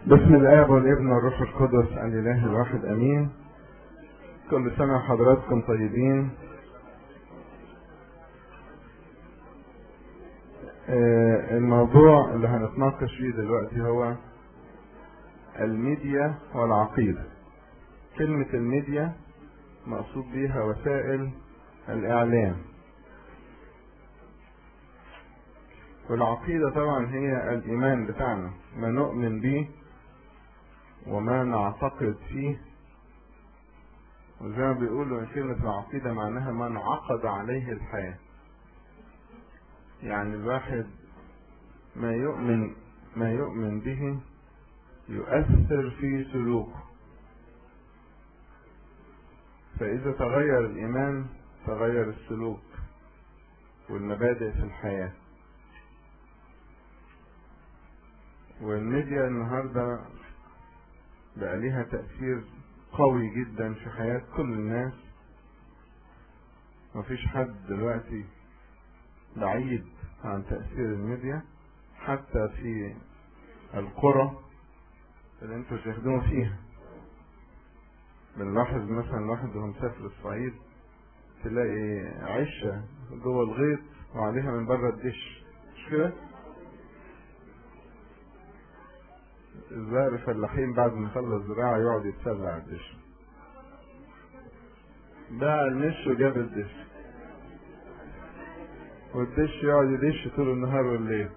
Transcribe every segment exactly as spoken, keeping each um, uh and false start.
باسم الآب والابن والروح القدس الإله الواحد أمين. كل سنة وحضراتكم طيبين. الموضوع اللي هنتناقش فيه دلوقتي هو الميديا والعقيدة. كلمة الميديا مقصود بيها وسائل الإعلام، والعقيدة طبعا هي الإيمان بتاعنا، ما نؤمن به وما نعتقد فيه. وزي ما بيقولوا ان كلمة العقيدة معناها ما انعقد عليه الحياة، يعني الواحد ما يؤمن ما يؤمن به يؤثر في سلوكه، فإذا تغير الإيمان تغير السلوك والمبادئ في الحياة. والميديا النهاردة بقى ليها تأثير قوي جدا في حياة كل الناس. مفيش حد دلوقتي بعيد عن تأثير الميديا، حتى في القرى اللي انتوا تخدموا فيها. بنلاحظ مثلا واحد وهو مسافر الصعيد تلاقي عشة جوه الغيط وعليها من بره الدش، مش كده؟ الزهر فلاحين بعد ما يخلص زراعة يقعد يتسلى على الدش، باع المش وجاب الدش، والدش يقعد يدش طول النهار والليل.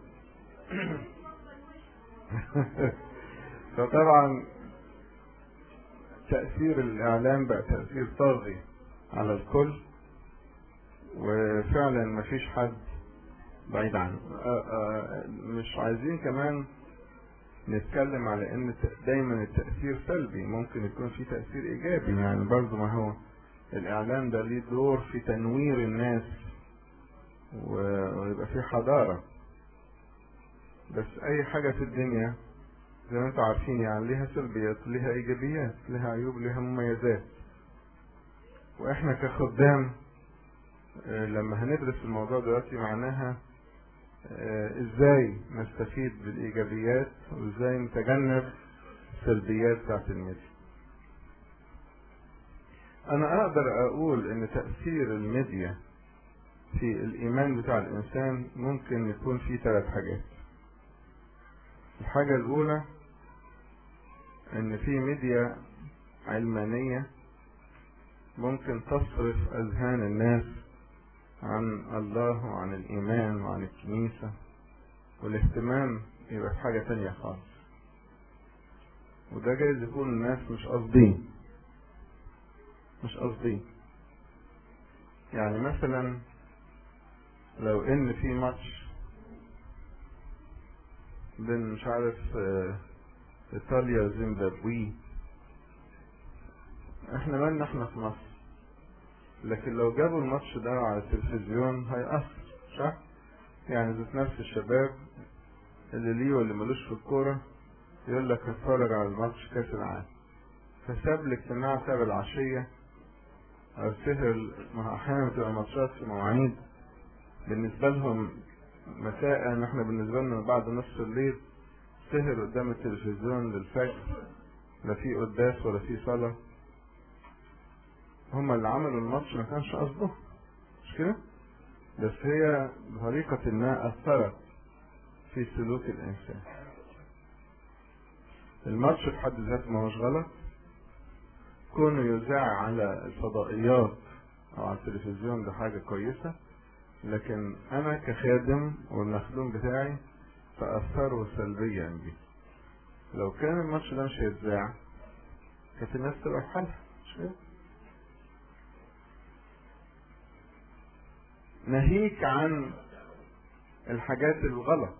فطبعا تأثير الإعلام بقى تأثير طاغي على الكل، وفعلا مفيش حد بعيد عنه. مش عايزين كمان نتكلم على ان دايما التأثير سلبي، ممكن يكون في تأثير ايجابي. يعني برضو ما هو الاعلام ده ليه دور في تنوير الناس ويبقى في حضارة. بس اي حاجة في الدنيا زي ما انتم عارفين يعني ليها سلبيات ليها ايجابيات، ليها عيوب ليها مميزات. واحنا كخدام لما هندرس الموضوع دلوقتي معناها ازاي نستفيد بالايجابيات وازاي نتجنب السلبيات بتاعت الميديا. انا اقدر اقول ان تأثير الميديا في الايمان بتاع الانسان ممكن يكون فيه ثلاث حاجات. الحاجة الاولى ان في ميديا علمانية ممكن تصرف اذهان الناس عن الله وعن الايمان وعن الكنيسة، والاهتمام يبقى في حاجة تانية خالص. وده جايز يكون الناس مش قصدين مش قصدين يعني مثلا لو ان في ماتش بين مش عارف ايطاليا وزيمبابوي، احنا مالنا احنا في مصر، لكن لو جابوا الماتش ده على التلفزيون هيأثر، صح؟ يعني ذات نفس الشباب اللي ليه واللي ملوش في الكورة يقول لك اتفرج على الماتش كاس العالم، فساب الاجتماع ساب العشية او سهر. احيانا بتبقى ماتشات في مواعيد بالنسبة لهم مساء، ان احنا بالنسبة لنا بعد نصف الليل، سهر قدام التلفزيون للفجر، لا في قداس ولا في صلاة. هما اللي عملوا الماتش ما كانش قصده، مش كده؟ بس هي بطريقة ما أثرت في سلوك الإنسان. الماتش في حد ذاته ما هوش غلط، كونه يذاع على الفضائيات أو على التلفزيون ده حاجة كويسة، لكن أنا كخادم والمخدوم بتاعي تأثروا سلبيا بيه. لو كان الماتش ده مش هيتذاع كانت الناس تبقى في حالها، مش كده؟ ناهيك عن الحاجات الغلط.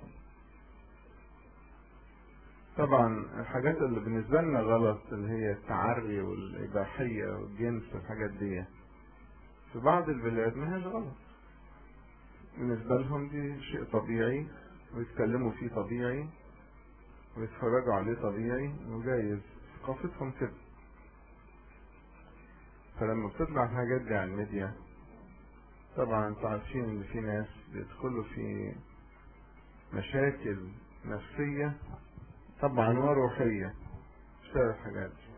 طبعا الحاجات اللي بالنسبة لنا غلط اللي هي التعري والإباحية والجنس والحاجات دي في بعض البلاد ما هيش غلط، بالنسبة لهم دي شيء طبيعي ويتكلموا فيه طبيعي ويتفرجوا عليه طبيعي وجايز ثقافتهم كده. فلما بتطلع الحاجات دي على الميديا طبعا انتوا عارفين ان في ناس بيدخلوا في مشاكل نفسية طبعا وروحية بسبب الحاجات دي.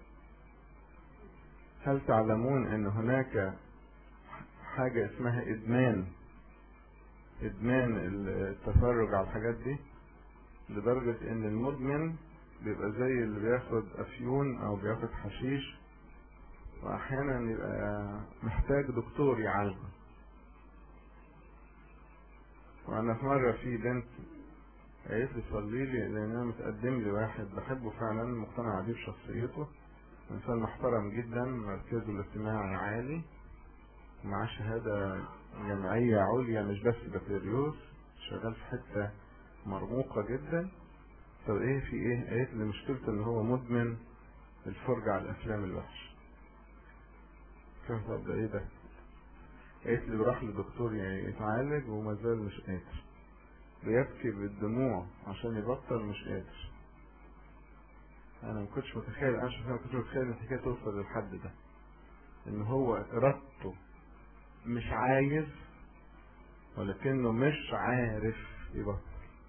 هل تعلمون ان هناك حاجة اسمها ادمان ادمان التفرج على الحاجات دي، لدرجة ان المدمن بيبقى زي اللي بياخد افيون او بياخد حشيش، واحيانا يبقى محتاج دكتور يعالجه. وانا في مرة في بنت قالت لي صلي لي لان انا متقدم لي واحد بحبه فعلا، مقتنع بيه بشخصيته، انسان محترم جدا، مركزه الاجتماعي عالي، ومعاه شهادة جامعية عليا مش بس بكالوريوس، شغال في حتة مرموقة جدا. طب ايه في ايه؟ قالت لي مشكلته ان هو مدمن الفرجة على الافلام الوحشة. قلت طب ده ايه ده؟ قالت لي بروح لدكتور يعني يتعالج وما زال مش قادر، بيبكي بالدموع عشان يبطل مش قادر. انا ما كنتش متخيل، انا شخصيا ما كنتش متخيل ان الحكايه توصل للحد ده، ان هو ارادته مش عايز ولكنه مش عارف يبطل.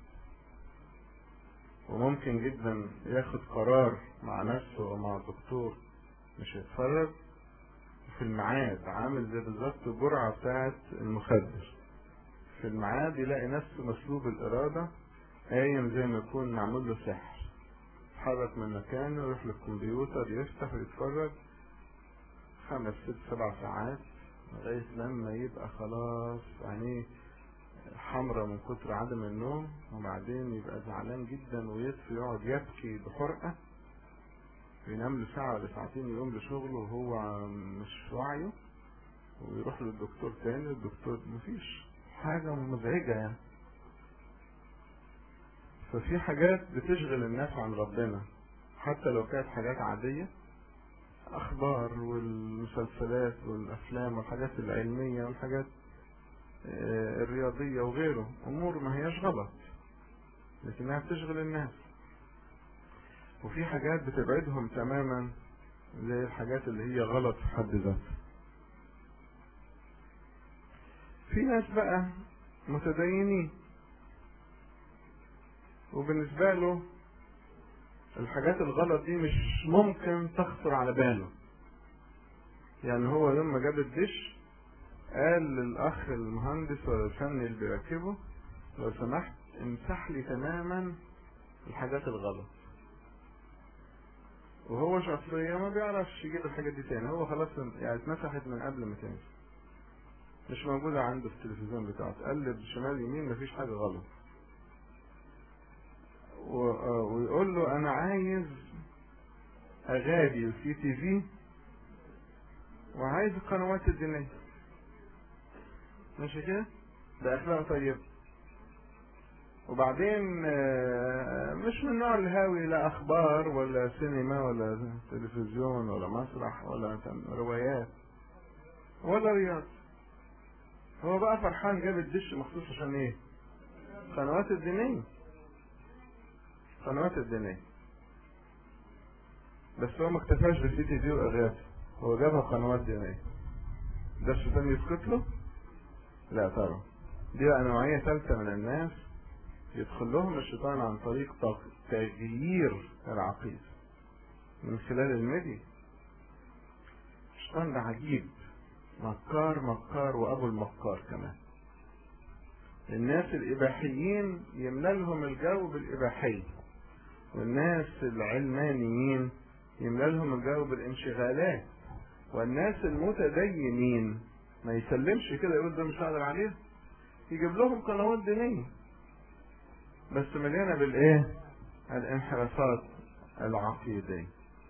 وممكن جدا ياخد قرار مع نفسه ومع الدكتور مش هيتفرج في الميعاد، عامل زي بالظبط الجرعه بتاعت المخدر، في الميعاد يلاقي نفسه مسلوب الاراده، قايم زي ما يكون معمول له سحر، يتحرك من مكانه، يروح للكمبيوتر، يفتح ويتفرج خمس ست سبع ساعات لغاية لما يبقى خلاص عينيه حمرة من كتر عدم النوم، وبعدين يبقى زعلان جدا ويطفي يقعد يبكي بحرقة، وينام له ساعة ولا ساعتين، يقوم لشغله وهو مش في وعيه، ويروح للدكتور تاني، الدكتور مفيش حاجة مزعجة يعني. ففي حاجات بتشغل الناس عن ربنا حتى لو كانت حاجات عادية، اخبار والمسلسلات والافلام والحاجات العلمية والحاجات الرياضية وغيره، امور ما هياش غلط لكنها بتشغل الناس. وفي حاجات بتبعدهم تماما زي الحاجات اللي هي غلط في حد ذاتها. في ناس بقى متدينين وبالنسبة له الحاجات الغلط دي مش ممكن تخطر على باله. يعني هو يوم ما جاب الدش قال للاخ المهندس ولا الفني اللي بيركبه لو سمحت امسح لي تماما الحاجات الغلط، وهو شخصيا ما بيعرفش يجيب الحاجات دي تاني، هو خلاص يعني اتمسحت من قبل ما تنزل، مش موجودة عنده في التلفزيون بتاعه، تقلب شمال يمين مفيش حاجة غلط. ويقول له انا عايز اغاني وسي تي في وعايز القنوات الدينية، ماشي كده؟ ده اخلاق طيب. وبعدين مش من النوع الهاوي لا اخبار ولا سينما ولا تلفزيون ولا مسرح ولا روايات ولا رياض، هو بقى فرحان جاب الدش مخصوص عشان ايه؟ قنوات الدينية، قنوات الدينية. بس هو ما اكتفاش بالسي تي في واغاني، هو جابها قنوات دينية. ده الشيطان يسكت له؟ لا طبعا. دي بقى نوعية ثالثة من الناس يدخل لهم الشيطان عن طريق تغيير العقيدة من خلال الميديا. الشيطان ده عجيب، مكار مكار وابو المكار كمان. الناس الاباحيين يملى لهم الجو بالاباحية، والناس العلمانيين يملى لهم الجو بالانشغالات، والناس المتدينين ما يسلمش كده يقول ده مش هقدر عليه، يجيب لهم قنوات دينية بس مليانة بالايه؟ الانحرافات العقيدية.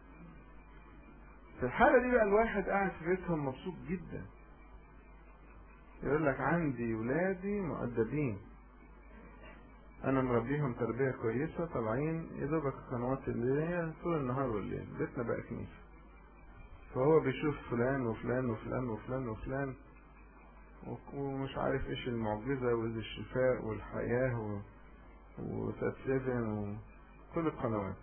في الحالة دي بقى الواحد قاعد في بيتهم مبسوط جدا، يقول لك عندي ولادي مؤدبين، انا مربيهم تربية كويسة، طالعين يدوبك القنوات اللي هي طول النهار والليل، بيتنا بقى كنيسة. فهو بيشوف فلان وفلان وفلان وفلان وفلان ومش عارف ايش المعجزة وايش الشفاء والحياة و... وتسليفن وكل القنوات.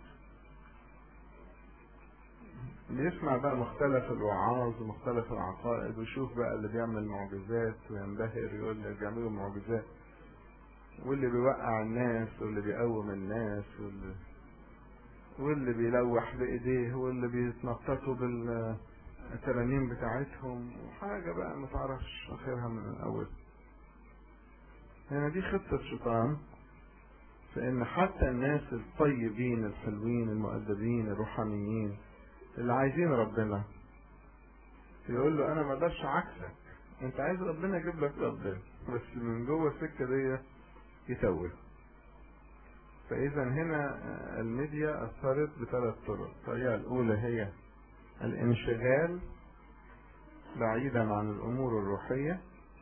بيسمع بقى مختلف الوعاظ ومختلف العقائد، ويشوف بقى اللي بيعمل معجزات وينبهر، يقول اللي بيعملوا معجزات، واللي بيوقع الناس واللي بيقوم الناس واللي واللي بيلوح بايديه واللي بيتنططوا بالترانيم بتاعتهم وحاجة بقى ما تعرفش اخرها من الاول. هنا دي خطة الشيطان، فان حتى الناس الطيبين الحلوين المؤدبين الروحانيين اللي عايزين ربنا يقول له انا ما اقدرش عكسك، انت عايز ربنا يجيب لك ربنا، بس من جوه السكة دي يتوه. فاذا هنا الميديا اثرت بثلاث طرق. الطريقة الاولى هي الانشغال بعيدا عن الامور الروحية.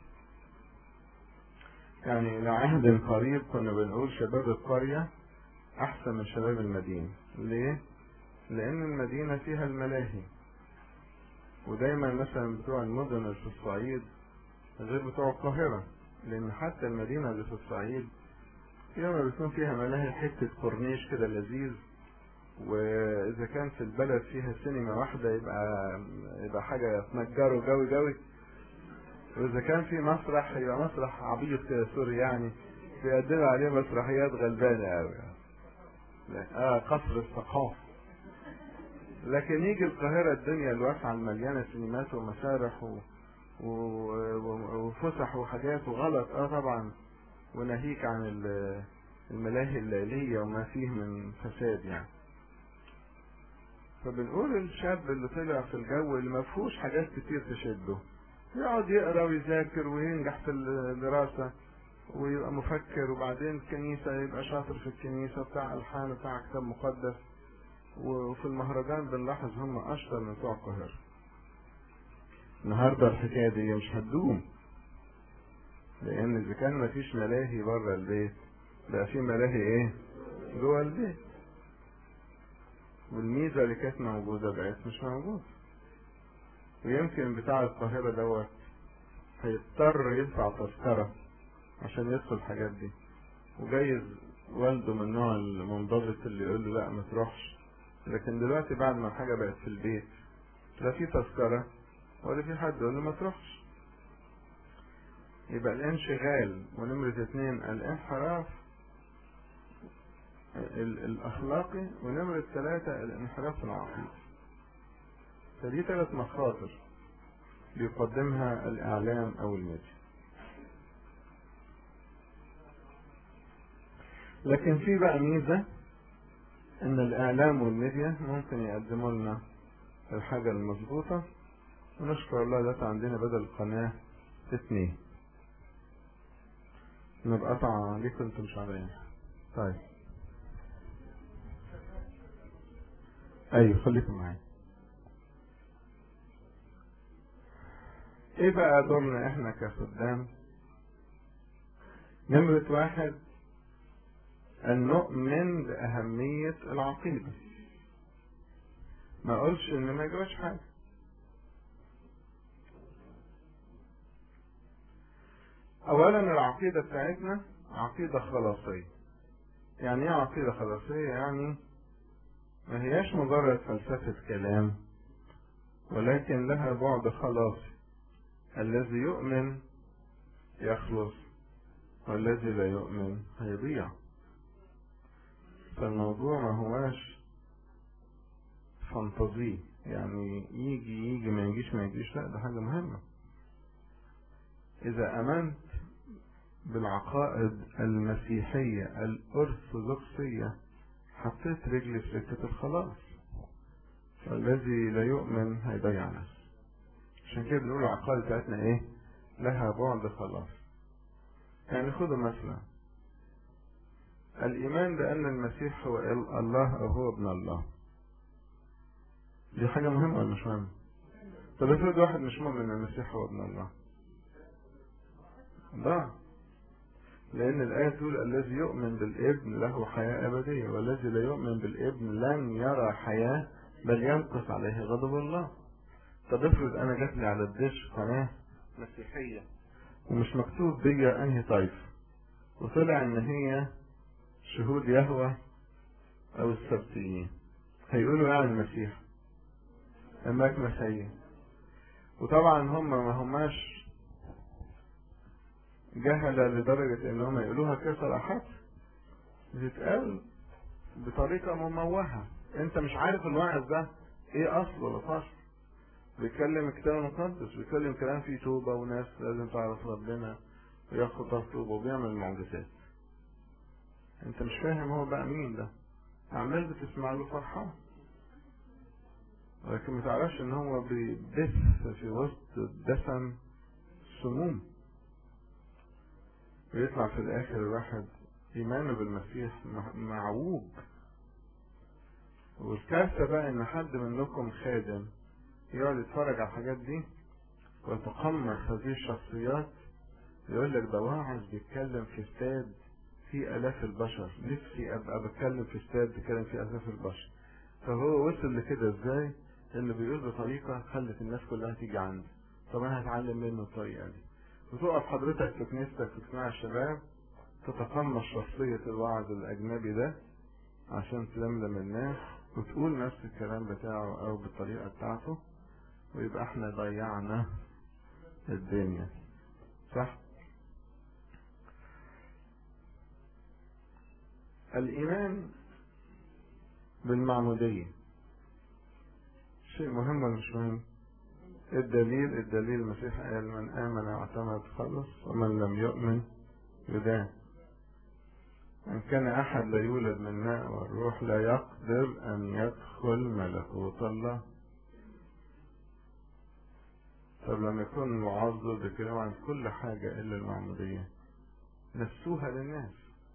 يعني الى عهد قريب كنا بنقول شباب القرية احسن من شباب المدينة. ليه؟ لان المدينة فيها الملاهي، ودايما مثلا بتوع المدن اللي في الصعيد غير بتوع القاهرة، لان حتى المدينة اللي في الصعيد يوم بيكون فيها ملاهي حتة كورنيش كده لذيذ، واذا كان في البلد فيها سينما واحدة يبقى يبقى حاجة تنجره جوي جوي، واذا كان في مسرح يبقى مسرح عبيط كده سوري يعني بيقدموا عليه مسرحيات غلبانة قوي. اه قصر الثقافة. لكن يجي القاهرة الدنيا الواسعة المليانة سينمات ومسارح و... و... وفسح وحاجات وغلط اه طبعا، وناهيك عن الملاهي الليلية وما فيه من فساد يعني. فبنقول الشاب اللي طلع في الجو اللي ما فيهوش حاجات كتير تشده، يقعد يقرا ويذاكر وينجح في الدراسة ويبقى مفكر، وبعدين الكنيسة يبقى شاطر في الكنيسة بتاع الحان بتاع كتاب مقدس، وفي المهرجان بنلاحظ هم اشطر من بتوع القاهرة. النهارده الحكاية دي مش هتدوم، لان اذا كان مفيش ملاهي بره البيت بقى في ملاهي ايه جوه البيت، والميزة اللي كانت موجودة بقت مش موجودة. ويمكن بتاع القاهرة دوت هيضطر يدفع تذكرة عشان يدخل الحاجات دي، وجايز والده من النوع المنضبط اللي يقول له لا ما تروحش. لكن دلوقتي بعد ما الحاجة بقت في البيت لا في تذكرة ولا في حد يقول له ما تروحش. يبقى الانشغال، ونمرة اتنين الانحراف الاخلاقي، ونمرة ثلاثة الانحراف العقيدي. فدي ثلاث مخاطر بيقدمها الاعلام او الميديا. لكن في بقى ميزة ان الاعلام والميديا ممكن يقدموا لنا الحاجة المظبوطة، ونشكر الله ده عندنا بدل القناة اثنين. نبقى قطع عليكم انتم مش عليا. طيب ايوه خليكم معايا. ايه بقى دورنا احنا كخدام؟ نمرة واحد ان نؤمن باهمية العقيدة. ما اقولش ان ما يجراش حاجة. اولا العقيدة بتاعتنا عقيدة خلاصية. يعني ايه عقيدة خلاصية؟ يعني ما هياش مجرد فلسفة كلام، ولكن لها بعد خلاصي. الذي يؤمن يخلص، والذي لا يؤمن هيضيع. فالموضوع ما هواش فانتازيه، يعني يجي يجي ما يجيش ما يجيش، لا ده حاجة مهمة. إذا أمنت بالعقائد المسيحية الأرثوذكسية حطيت رجلي في سكة الخلاص، فالذي لا يؤمن هيضيع نفسه. عشان كده بنقول العقائد بتاعتنا ايه؟ لها بعد خلاص. يعني خدوا مثلا الإيمان بأن المسيح هو الله أو هو ابن الله، دي حاجة مهمة ولا مش مهمة؟ طب افرض واحد مش مؤمن أن المسيح هو ابن الله، ضاع. لأن الآية تقول الذي يؤمن بالابن له حياة أبدية، والذي لا يؤمن بالابن لن يرى حياة بل ينقص عليه غضب الله. طب افرض أنا جات لي على الدش قناة مسيحية ومش مكتوب بيا أنهي طائفة، وطلع إن هي شهود يهوه أو السبتيين، هيقولوا يعني المسيح أماك مسيح. وطبعا هم ما هماش جهلة لدرجة إنهم يقولوها كده صراحة، بتتقال بطريقة مموهة. انت مش عارف الواعظ ده ايه اصله ولا فصل. بيتكلم الكتاب المقدس، بيتكلم كلام فيه توبة وناس لازم تعرف ربنا وياخد توبة وبيعمل معجزات. انت مش فاهم هو بقى مين ده، عمال بتسمع له فرحان، لكن ما تعرفش ان هو بيبث في وسط الدسم سموم، ويطلع في الاخر الواحد ايمانه بالمسيح معوج. والكارثة بقى ان حد منكم خادم يقعد يتفرج على الحاجات دي ويتقمص هذه الشخصيات، يقول لك ده واعظ بيتكلم في استاد في الاف البشر، نفسي ابقى بتكلم في استاد بيتكلم في الاف البشر. فهو وصل لكده ازاي؟ انه بيقول بطريقة خلت الناس كلها تيجي عندي. طب انا هتعلم منه الطريقة دي. وتقف حضرتك في كنيستك في اجتماع الشباب تتقمص شخصية الواعظ الاجنبي ده عشان تلملم الناس وتقول نفس الكلام بتاعه او بالطريقة بتاعته، ويبقى احنا ضيعنا الدنيا. صح؟ الايمان بالمعمودية شيء مهم ولا مش مهم؟ الدليل الدليل المسيح قال من آمن واعتمد خلص ومن لم يؤمن يدان. إن كان أحد لا يولد من ماء والروح لا يقدر أن يدخل ملكوت الله. طب لما يكون المعظم بيتكلم عن كل حاجة إلا المعمودية نفسوها للناس.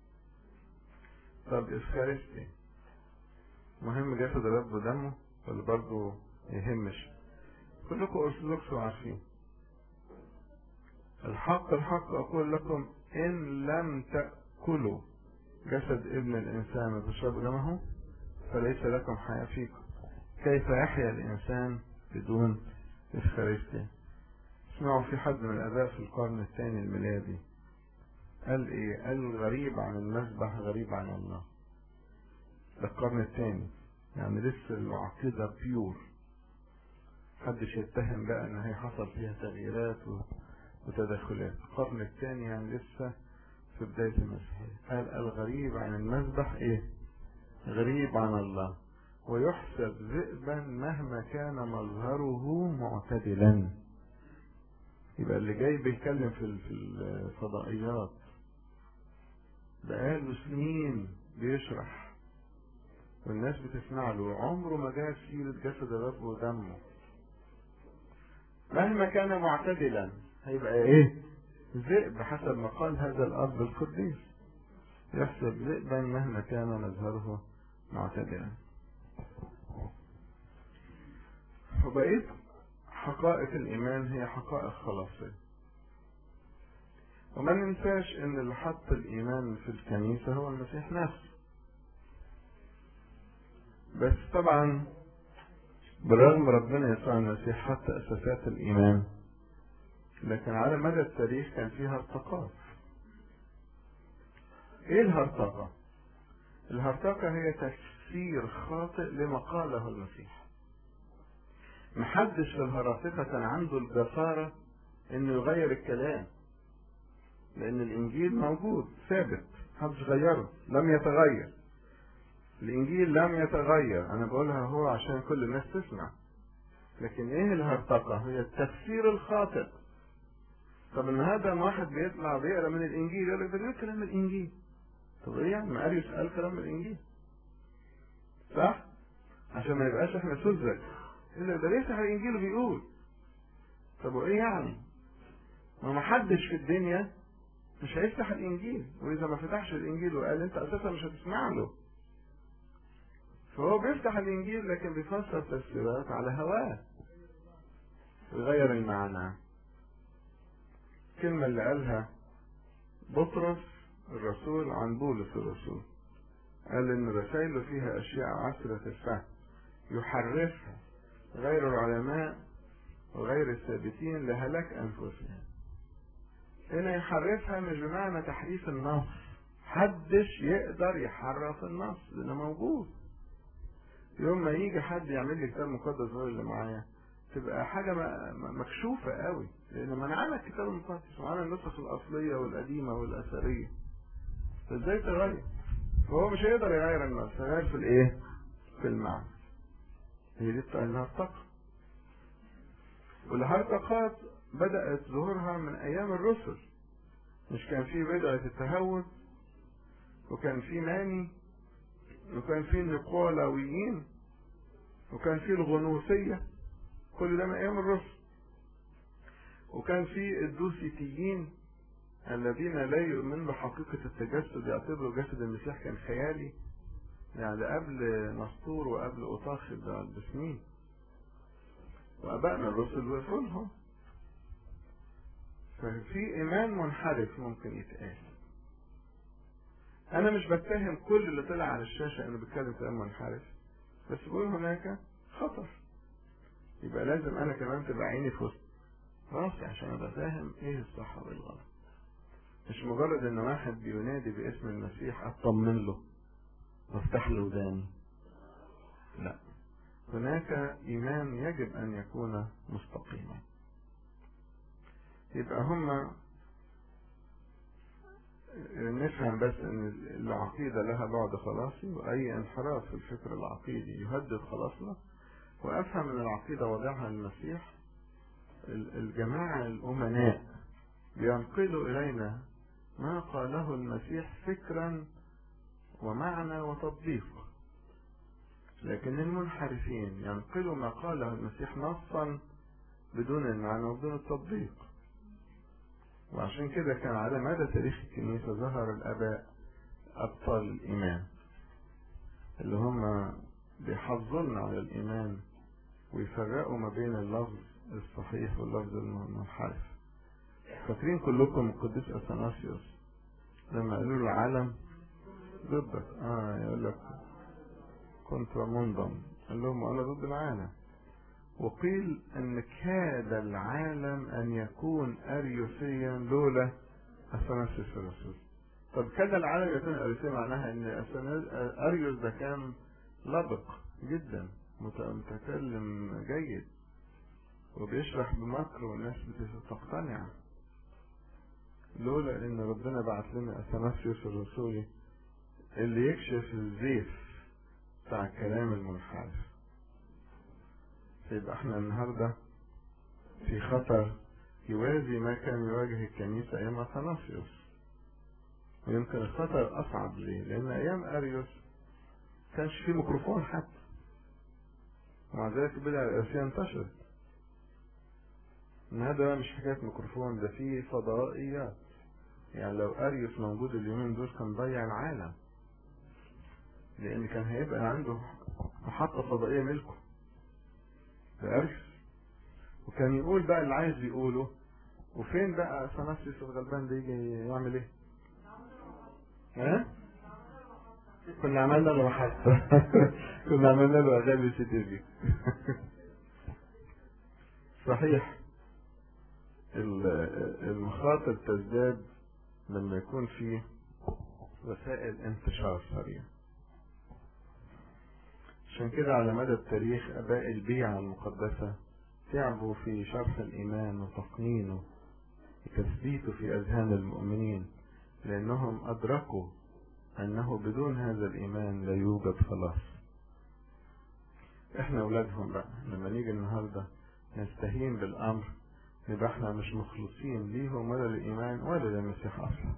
طب إفكارستي مهم جسد الرب ودمه ولا برضه يهمش؟ كلكم أرثوذكس وعارفين الحق الحق أقول لكم إن لم تأكلوا جسد ابن الإنسان وتشربوا دمه فليس لكم حياة فيكم. كيف يحيا الإنسان بدون إفخارستيا؟ اسمعوا في حد من الآباء في القرن الثاني الميلادي قال إيه؟ قال غريب عن المذبح غريب عن الله. ده القرن الثاني، يعني لسه العقيدة بيور، محدش يتهم بقى ان هي حصل فيها تغييرات وتدخلات. القرن الثاني يعني لسه في بداية المسيحية. قال الغريب عن المذبح ايه؟ غريب عن الله، ويحسب ذئبا مهما كان مظهره معتدلا. يبقى اللي جاي بيتكلم في في الفضائيات بقاله سنين بيشرح والناس بتسمع له، عمره ما جاب سيرة جسد الرب ودمه. مهما كان معتدلا هيبقى ايه؟ ذئب حسب ما قال هذا الاب القديس. يحسب ذئبا مهما كان مظهره معتدلا. وبقيت حقائق الايمان هي حقائق خلاصية. وما ننساش ان اللي حط الايمان في الكنيسة هو المسيح نفسه. بس طبعا بالرغم ربنا يسوع المسيح حط اساسات الايمان، لكن على مدى التاريخ كان فيها ارتقاء. ايه الهرطقة؟ الهرطقة هي تفسير خاطئ لما قاله المسيح. محدش في الهراطقة كان عنده الجسارة انه يغير الكلام، لان الانجيل موجود ثابت محدش غيره، لم يتغير. الانجيل لم يتغير، انا بقولها هو عشان كل الناس تسمع. لكن ايه الهرطقة؟ هي التفسير الخاطئ. طب ان هذا واحد بيطلع بيقرا من الانجيل يقول لك ده بيقول كلام الانجيل. طب ايه يعني؟ ما قالش قال كلام الانجيل، صح؟ عشان ما يبقاش احنا سذج. يقول لك ده بيفتح الانجيل وبيقول. طب وايه يعني؟ ما ما حدش في الدنيا مش هيفتح الانجيل، واذا ما فتحش الانجيل وقال انت اساسا مش هتسمع له. فهو بيفتح الانجيل لكن بيفسر تفسيرات على هواه ويغير المعنى. الكلمة اللي قالها بطرس الرسول عن بولس الرسول، قال ان رسائله فيها اشياء عسرة الفهم يحرفها غير العلماء وغير الثابتين لهلاك انفسهم. هنا يحرفها مش بمعنى تحريف النص، محدش يقدر يحرف النص لانه موجود. يوم ما يجي حد يعمل لي كتاب مقدس زي اللي معايا تبقى حاجة مكشوفة قوي، لان منعنا الكتاب المقدس ومعانا النسخ الاصلية والقديمة والاثرية، فازاي تغير؟ فهو مش هيقدر يغير النص، هيغير في الايه؟ في المعنى. هي دي الهرطقة. والهرطقات بدأت ظهورها من أيام الرسل. مش كان في بدعة التهود، وكان في ماني، وكان في النقولاويين، وكان في الغنوصية، كل ده من أيام الرسل. وكان في الدوسيتيين الذين لا يؤمنوا بحقيقة التجسد، يعتبروا جسد المسيح كان خيالي، يعني قبل نسطور وقبل أوطاخي بسنين. وأبائنا الرسل وقفوا لهم. ففي إيمان منحرف ممكن يتقال. أنا مش بتهم كل اللي طلع على الشاشة إنه بيتكلم كلام منحرف، بس بقول هناك خطر. يبقى لازم أنا كمان تبقى عيني في وسط راسي عشان أبقى فاهم إيه الصح والغلط. مش مجرد إن واحد بينادي باسم المسيح أطمن له وافتح له وداني. لا، هناك إيمان يجب أن يكون مستقيما. يبقى هم نفهم بس ان العقيدة لها بعد خلاصي، واي انحراف في الفكر العقيدي يهدد خلاصنا. وافهم ان العقيدة وضعها المسيح. الجماعة الامناء بينقلوا الينا ما قاله المسيح فكرا ومعنى وتطبيق، لكن المنحرفين ينقلوا ما قاله المسيح نصا بدون المعنى وبدون التطبيق. وعشان كده كان على مدى تاريخ الكنيسة ظهر الآباء أبطال الإيمان اللي هم بيحافظون على الإيمان ويفرقوا ما بين اللفظ الصحيح واللفظ المنحرف. فاكرين كلكم القديس أثناسيوس لما قالوا له العالم ضدك، اه يقول لك كنت منضم، قال لهم أنا ضد العالم. وقيل ان كاد العالم ان يكون اريوسيا لولا اثناسيوس الرسول. طب كاد العالم يكون اريوسيا معناها ان اريوس ده كان لبق جدا، متكلم جيد وبيشرح بمكر والناس بتقتنع، لولا ان ربنا بعت لنا اثناسيوس الرسولي اللي يكشف الزيف بتاع الكلام المنحرف. يبقى احنا النهاردة في خطر يوازي ما كان يواجه الكنيسة ايام اثناسيوس، ويمكن الخطر اصعب. ليه؟ لان ايام اريوس كانش فيه ميكروفون حتى، ومع ذلك بدع الارسية انتشرت. النهاردة بقى مش حكاية ميكروفون، ده فيه فضائيات. يعني لو اريوس موجود اليومين دول كان ضيع العالم، لان كان هيبقى عنده محطة فضائية ملكه بأريوس، وكان يقول بقى اللي عايز يقوله. وفين بقى اثناسيوس الغلبان ده يجي يعمل ايه؟ ها؟ كنا عملنا له محطة كنا عملنا له اغاني سي تي في صحيح. المخاطر تزداد لما يكون في وسائل انتشار سريعة. عشان كده على مدى التاريخ اباء البيعة المقدسة تعبوا في شرح الايمان وتقنينه وتثبيته في اذهان المؤمنين، لانهم ادركوا انه بدون هذا الايمان لا يوجد خلاص. احنا اولادهم بقى لما نيجي النهارده نستهين بالامر، يبقى احنا مش مخلصين ليهم ولا للايمان ولا للمسيح اصلا.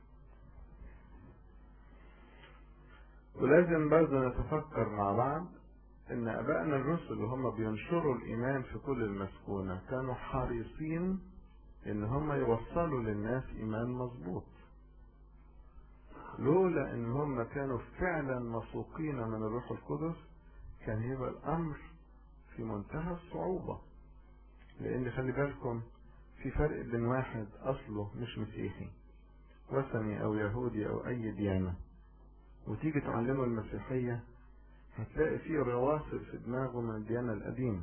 ولازم برضه نتفكر مع بعض ان ابائنا الرسل وهم بينشروا الايمان في كل المسكونة كانوا حريصين ان هم يوصلوا للناس ايمان مظبوط. لولا ان هم كانوا فعلا مسوقين من الروح القدس كان يبقى الامر في منتهى الصعوبة. لان خلي بالكم في فرق بين واحد اصله مش مسيحي وثني او يهودي او اي ديانة، وتيجي تعلمه المسيحية هتلاقي فيه رواسب في دماغه من الديانة القديمة.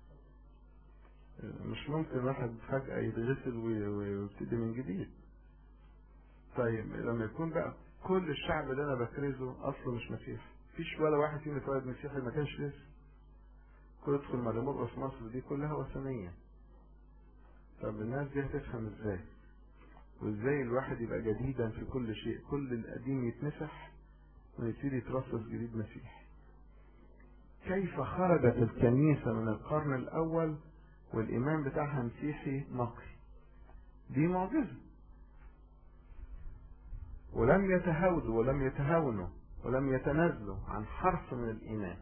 مش ممكن واحد فجأة يتغسل ويبتدي من جديد. طيب لما يكون بقى كل الشعب اللي انا بكرزه اصله مش مسيحي، مفيش ولا واحد فينا اتولد مسيحي، ما كانش لسه. كل تدخل مرموقة في مصر دي كلها وثنية. طب الناس دي هتفهم ازاي؟ وازاي الواحد يبقى جديدا في كل شيء، كل القديم يتمسح ويبتدي يترصص جديد مسيحي؟ كيف خرجت الكنيسة من القرن الأول والإيمان بتاعها مسيحي نقي. دي معجزة. ولم يتهاودوا ولم يتهاونوا ولم يتنازلوا عن حرف من الإيمان،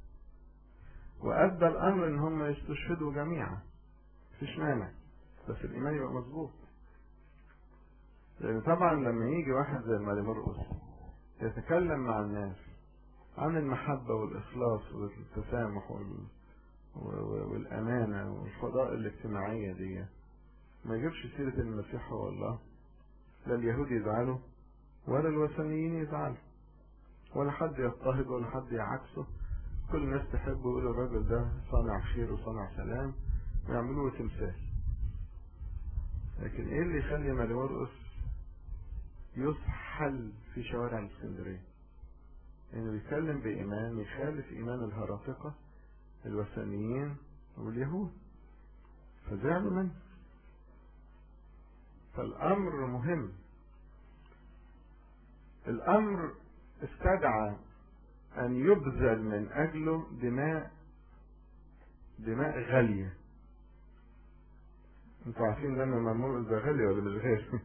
وأدى الأمر إن هم يستشهدوا جميعا. مفيش مانع، بس الإيمان يبقى مظبوط. لأن طبعا لما يجي واحد زي ماري مرقس يتكلم مع الناس عن المحبة والإخلاص والتسامح وال... والأمانة والفضاء الاجتماعية دي، ما يجيبش سيرة المسيح هو الله، لا اليهود يزعلوا ولا الوثنيين يزعلوا ولا حد يضطهد ولا حد يعكسه. كل الناس تحبه ويقول الراجل ده صانع خير وصانع سلام ويعملوه تمثال. لكن ايه اللي يخلي ماري مرقس يسحل في شوارع الاسكندرية؟ انه يتكلم بإيمان يخالف إيمان الهراطقة الوثنيين واليهود، فزعلوا منه. فالأمر مهم. الأمر استدعى أن يبذل من أجله دماء دماء غالية. انتوا عارفين لما مأمور ده غالي ولا مش غالي؟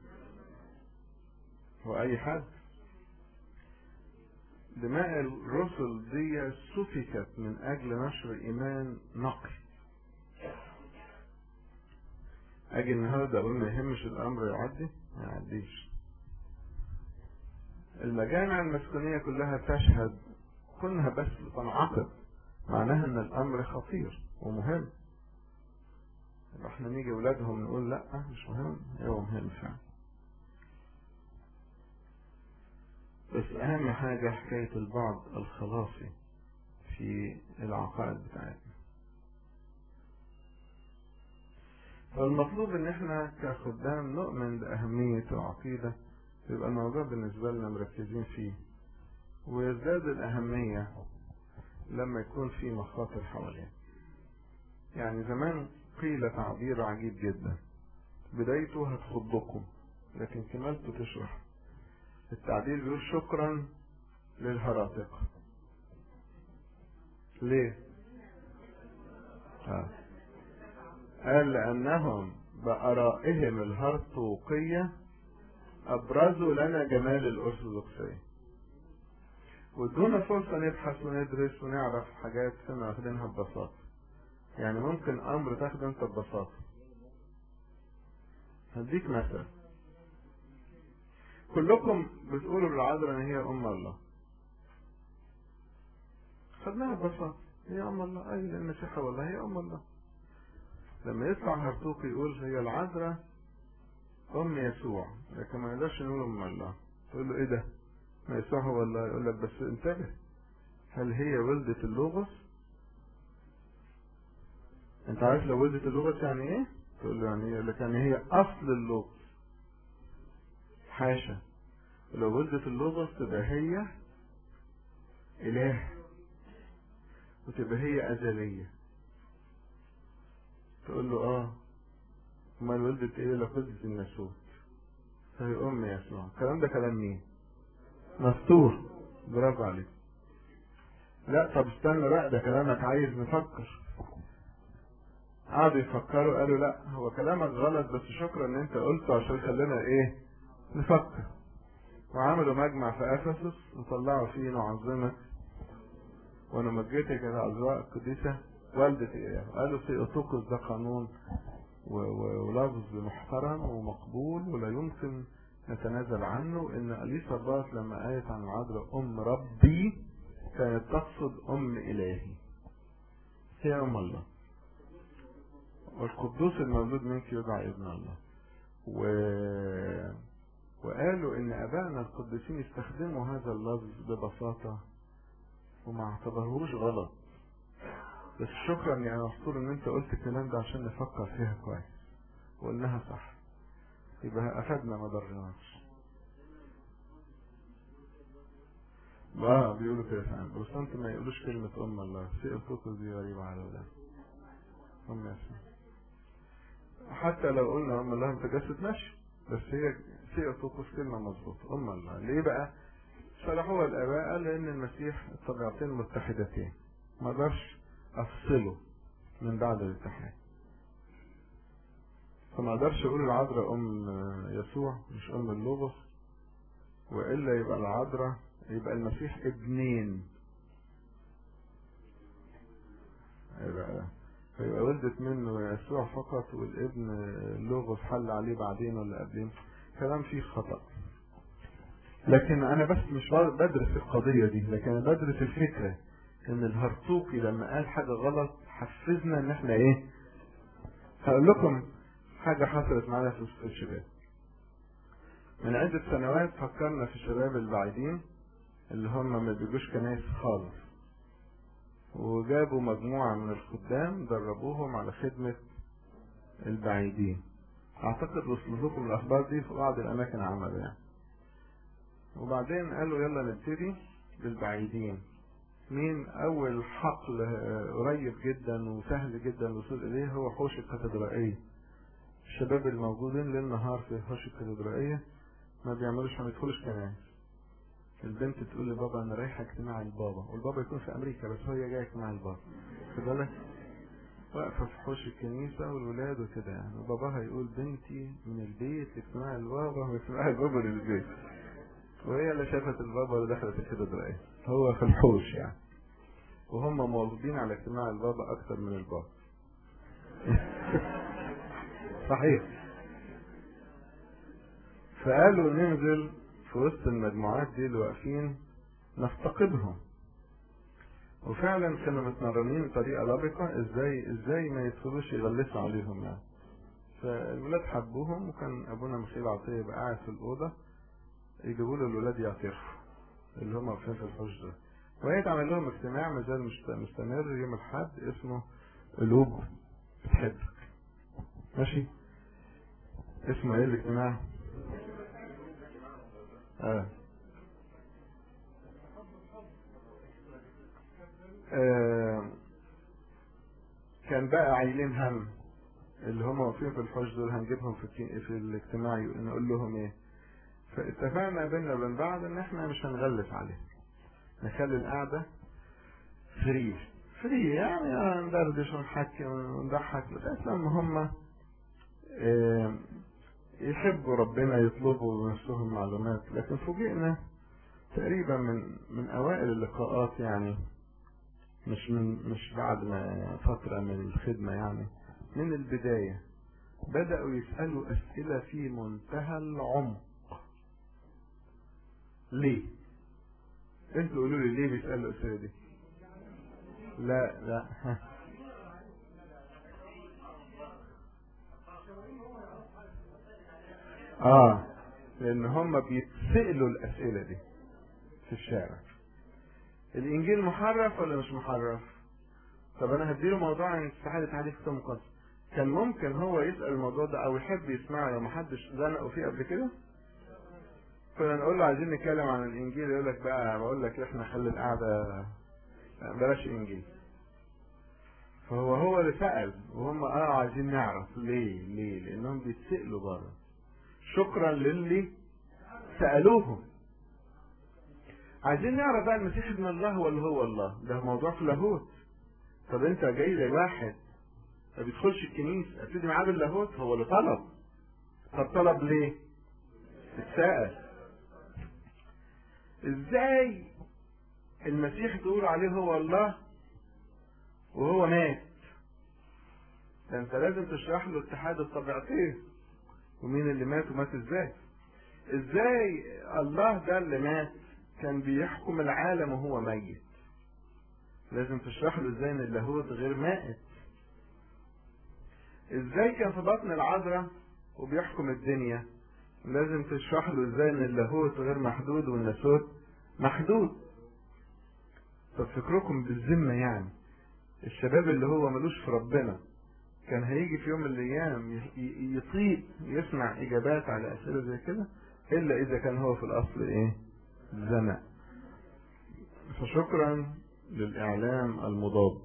هو أي حد. دماء الرسل دي سفكت من أجل نشر إيمان نقي. أجي النهارده أقول ما يهمش الأمر يعدي، ما يعديش. المجامع المسكونية كلها تشهد، كلها بس تنعقد، معناها ان الامر خطير ومهم. يبقى احنا نيجي ولادهم نقول لا مش مهم، هو مهم فعلا. بس اهم حاجة حكاية البعد الخلاصي في العقائد بتاعتنا. فالمطلوب ان احنا كخدام نؤمن باهمية العقيدة، يبقى الموضوع بالنسبة لنا مركزين فيه، ويزداد الاهمية لما يكون في مخاطر حواليه. يعني زمان قيل تعبير عجيب جدا، بدايته هتخضكم لكن كمالته تشرح. التعبير بيقول شكرا للهراطقة. ليه؟ آه. قال لأنهم بآرائهم الهرطوقية أبرزوا لنا جمال الأرثوذكسية، وادونا فرصة نبحث وندرس ونعرف حاجات كنا واخدينها ببساطة. يعني ممكن أمر تاخده أنت ببساطة. هديك مثل، كلكم بتقولوا للعذراء إن هي أم الله، خدناها ببساطة، هي أم الله. أي المسيح والله هي أم الله. لما يطلع هرطوق يقول هي العذراء أم يسوع، لكن ما نقدرش نقول أم الله، تقول له إيه ده؟ ما يسوع هو الله. يقول لك بس انتبه، هل هي ولدة اللوغوس؟ انت عارف لو ولدة اللوغوس يعني ايه؟ تقول له يعني ايه؟ يقول لك يعني هي اصل اللوغوس. حاشا، لو ولدة اللوغوس تبقى هي اله، وتبقى هي ازلية. تقول له اه، امال ولدة ايه؟ لو ولدة الناسوت فهي ام يسوع. الكلام ده كلام مين؟ مستور. برافو عليك. لا طب استنى بقى، ده كلامك عايز نفكر. قعدوا يفكروا قالوا لا هو كلامك غلط، بس شكرا ان انت قلته عشان خلينا ايه نفكر. وعملوا مجمع في افسس وطلعوا فيه نعظمك ونمجدك العذراء القديسة والدة ايه. قالوا ثيوتوكوس ده قانون ولفظ محترم ومقبول ولا يمكن نتنازل عنه، ان اليصابات لما قالت عن العذراء ام ربي كانت تقصد ام الهي، هي ام الله. والقدوس المولود منك يدعى ابن الله. و... وقالوا ان ابائنا القديسين يستخدموا هذا اللفظ ببساطة وما اعتبروش غلط. بس شكرا يا اسطول ان انت قلت الكلام ده عشان نفكر فيها كويس وقلناها صح، يبقى افادنا ما ضرناش. اه بيقولوا كده فعلا، بس انت ما يقولوش كلمة ام الله. ثيوتوكوس دي غريبة على ولا ام ياسمين. حتى لو قلنا ام الله متجسد ماشي، بس هي ثيوتوكوس كلمة مظبوطة ام الله. ليه بقى؟ شرحوها الاباء لان المسيح الطبيعتين متحدتين، ما اقدرش افصله من بعد الامتحان. فما اقدرش اقول العذراء ام يسوع مش ام اللوغوس، والا يبقى العذراء يبقى المسيح ابنين، يبقى يبقى ولدت منه يسوع فقط والابن اللوغوس حل عليه بعدين ولا قبلين. كلام فيه خطأ. لكن انا بس مش بدرس القضية دي، لكن انا بدرس الفكرة ان الهرطوقي لما قال حاجة غلط حفزنا ان احنا ايه. هقول لكم حاجة حصلت معانا في وسط الشباب. من عدة سنوات فكرنا في الشباب البعيدين اللي هم ما بيجوش كنايس خالص، وجابوا مجموعة من الخدام دربوهم على خدمة البعيدين. اعتقد وصلت لكم الاخبار دي في بعض الاماكن عملوا يعني. وبعدين قالوا يلا نبتدي بالبعيدين. مين اول حقل قريب جدا وسهل جدا الوصول اليه؟ هو حوش الكاتدرائية. الشباب الموجودين ليل نهار في حوش الكاتدرائية ما بيعملوش ما بيدخلوش كنايس. البنت تقول لبابا انا رايحه اجتماع البابا، والبابا يكون في امريكا بس هي جايه اجتماع البابا، خد بالك، واقفه في حوش الكنيسه والولاد وكده يعني، وباباها يقول بنتي من البيت لاجتماع البابا واجتماع البابا للبيت، وهي اللي شافت البابا اللي دخلت الكاتدرائيه، هو في الحوش يعني، وهم مواظبين على اجتماع البابا اكثر من البابا. صحيح. فقالوا ننزل في وسط المجموعات دي اللي واقفين نفتقدهم، وفعلا كانوا متمرنين بطريقه لبقه ازاي ازاي ما يدخلوش يغلسوا عليهم يعني. فالولاد حبوهم، وكان ابونا ميخائيل عطيه يبقى قاعد في الاوضه يجيبوا له الولاد يعترفوا اللي هم واقفين في الحوش ده، وهي تعمل لهم اجتماع مازال مستمر يوم الاحد اسمه قلوب بتحبك. ماشي. اسمه ايه الاجتماع؟ اه, آه. كان بقى عايلين هم اللي هم واقفين في الحوش دول هنجيبهم في في الاجتماع نقول لهم ايه. فاتفقنا بيننا وبين بعض ان احنا مش هنغلس عليهم، نخلي القعده فري فري يعني ندردش ونحكي ونضحك لغايه لما هم اه يحبوا ربنا يطلبوا بنفسهم معلومات. لكن فوجئنا تقريبا من من اوائل اللقاءات يعني، مش من مش بعد ما فترة من الخدمة يعني، من البداية بدأوا يسألوا أسئلة في منتهى العمق. ليه؟ انتوا قولوا لي ليه بيسألوا الأسئلة دي؟ لا لا اه لأن هم بيتسألوا الأسئلة دي في الشارع. الإنجيل محرف ولا مش محرف؟ طب أنا هديله موضوع عن استحالة تعريف الكتاب المقدس. كان ممكن هو يسأل الموضوع ده أو يحب يسمعه لو محدش زنقه فيه قبل كده؟ كنا نقول له عايزين نتكلم عن الإنجيل يقول لك بقى بقول لك إحنا خلي القعدة بلاش إنجيل. فهو هو اللي سأل وهم اه عايزين نعرف ليه ليه لأنهم بيتسألوا بره. شكرا للي سألوهم. عايزين نعرف بقى المسيح ابن الله ولا هو الله؟ ده موضوع في لاهوت. طب انت جاي لي واحد ما بيدخلش الكنيسه ابتدي معاه باللاهوت؟ هو اللي طلب. طب طلب ليه؟ اتسأل. ازاي المسيح تقول عليه هو الله وهو مات؟ ده انت لازم تشرح له اتحاد الطبيعتين ومين اللي مات ومات ازاي. ازاي الله ده اللي مات كان بيحكم العالم وهو ميت؟ لازم تشرح له ازاي ان اللاهوت غير مائت. ازاي كان في بطن العذراء وبيحكم الدنيا؟ لازم تشرح له ازاي ان اللاهوت غير محدود والناسوت محدود. طب فكركم بالذمة يعني الشباب اللي هو ملوش في ربنا كان هيجي في يوم من الايام يطيب يسمع اجابات على اسئله زي كده؟ الا اذا كان هو في الاصل ايه؟ زنا. فشكرا للاعلام المضاد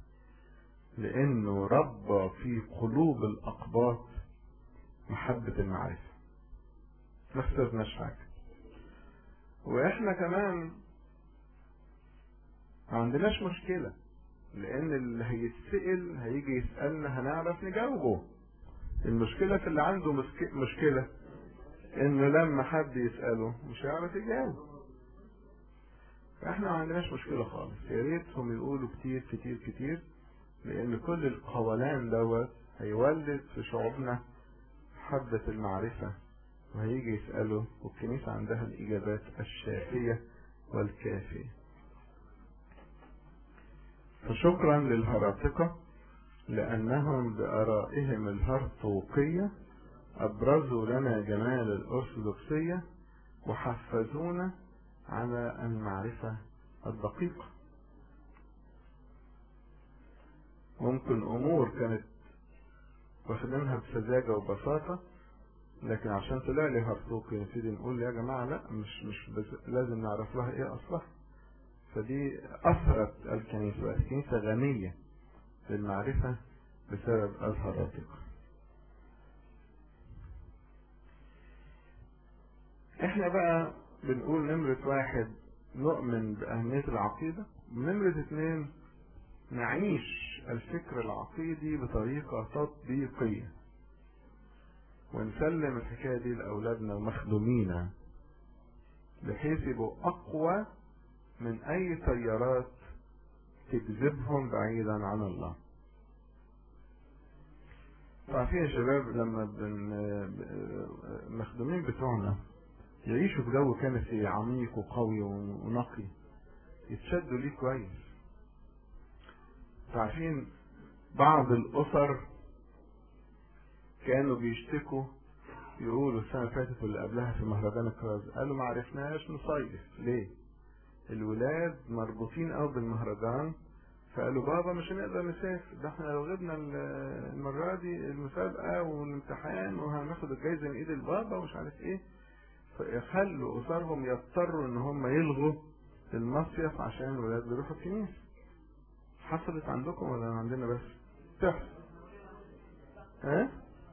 لانه ربى في قلوب الاقباط محبه المعرفه. ما خسرناش حاجه. واحنا كمان ما عندناش مشكله لان اللي هيتسأل هيجي يسألنا هنعرف نجاوبه. المشكلة في اللي عنده مشكلة انه لما حد يسأله مش هيعرف يجاوب. فاحنا ما عندناش مشكلة خالص، يا ريتهم يقولوا كتير كتير كتير، لان كل القولان دوت هيولد في شعوبنا حبة المعرفة، وهيجي يسأله والكنيسة عندها الإجابات الشافية والكافية. فشكرا للهراطقة لأنهم بآرائهم الهرطوقية أبرزوا لنا جمال الأرثوذكسية وحفزونا على المعرفة الدقيقة. ممكن أمور كانت واخدينها بسذاجة وبساطة، لكن عشان طلع لي هرطوقي نبتدي نقول يا جماعة لا، مش مش لازم نعرف لها ايه اصلها. فدي اثرت الكنيسة، الكنيسة غنية بالمعرفة بسبب الهراطقة. احنا بقى بنقول نمرة واحد نؤمن بأهمية العقيدة، ونمرة اتنين نعيش الفكر العقيدي بطريقة تطبيقية، ونسلم الحكاية دي لأولادنا ومخدومينا بحيث يبقوا أقوى من أي تيارات تجذبهم بعيدا عن الله. عارفين يا شباب لما المخدومين بتوعنا يعيشوا في جو كنسي عميق وقوي ونقي يتشدوا ليه كويس. عارفين بعض الأسر كانوا بيشتكوا يقولوا السنة اللي فاتت واللي قبلها في مهرجان الكرز، قالوا ما عرفناش نصيف ليه؟ الولاد مربوطين قوي بالمهرجان، فقالوا بابا مش هنقدر نسافر، ده احنا لو غبنا المرة دي المسابقة والامتحان وهناخد الجايزة من ايد البابا ومش عارف ايه، فيخلوا اسرهم يضطروا ان هم يلغوا المصيف عشان الولاد بيروحوا الكنيسة. حصلت عندكم ولا عندنا بس؟ تحصل. ها؟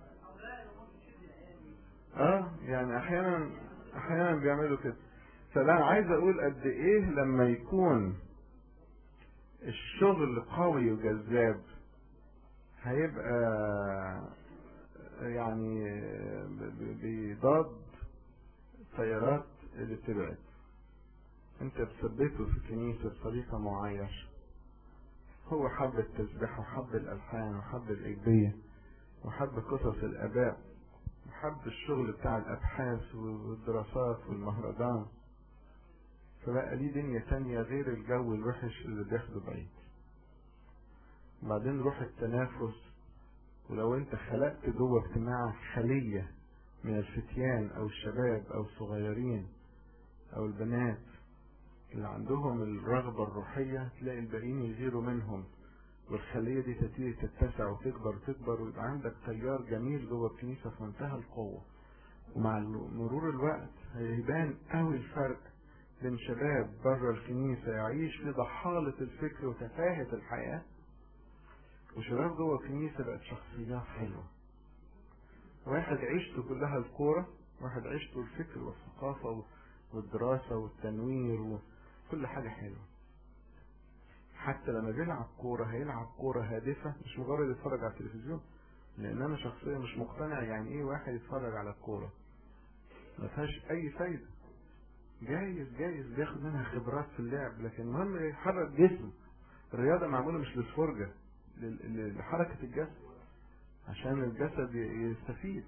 اه يعني احيانا احيانا بيعملوا كده. فانا عايز اقول قد ايه لما يكون الشغل قوي وجذاب هيبقى يعني بيضاد التيارات اللي بتبعد. انت بتثبته في الكنيسة بطريقة معينة، هو حب التسبيح وحب الالحان وحب الايدية وحب قصص الاباء وحب الشغل بتاع الابحاث والدراسات والمهرجان، فبقى ليه دنيا تانية غير الجو الوحش اللي بياخده بعيد. بعدين روح التنافس، ولو انت خلقت جوه اجتماع خلية من الفتيان او الشباب او الصغيرين او البنات اللي عندهم الرغبة الروحية، تلاقي الباقيين يغيروا منهم، والخلية دي تبتدي تتسع وتكبر وتكبر، ويبقى عندك تيار جميل جوه الكنيسة في منتهى القوة. ومع مرور الوقت هيبان قوي الفرق بين شباب بره الكنيسة يعيش في ضحالة الفكر وتفاهة الحياة، وشباب جوه الكنيسة بقت شخصيات حلوة. واحد عيشته كلها الكورة، واحد عيشته الفكر والثقافة والدراسة والتنوير وكل حاجة حلوة. حتى لما بيلعب كورة هيلعب كورة هادفة، مش مجرد يتفرج على التلفزيون، لان انا شخصيا مش مقتنع يعني ايه واحد يتفرج على الكورة ما فيهاش اي فايدة. جايز جايز بياخد منها خبرات في اللعب، لكن المهم يحرك جسمه. الرياضة معمولة مش للفرجة، لحركة الجسد عشان الجسد يستفيد.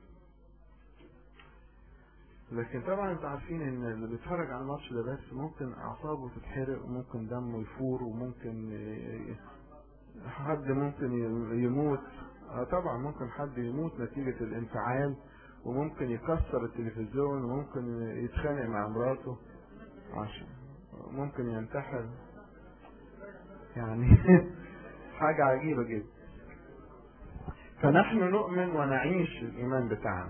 لكن طبعا انتوا عارفين ان اللي بيتفرج على الماتش ده بس ممكن اعصابه تتحرق وممكن دمه يفور وممكن حد ممكن يموت. اه طبعا ممكن حد يموت نتيجة الانفعال، وممكن يكسر التلفزيون، وممكن يتخانق مع مراته، عشان ممكن ينتحر يعني حاجة عجيبة جدا. فنحن نؤمن ونعيش الإيمان بتاعنا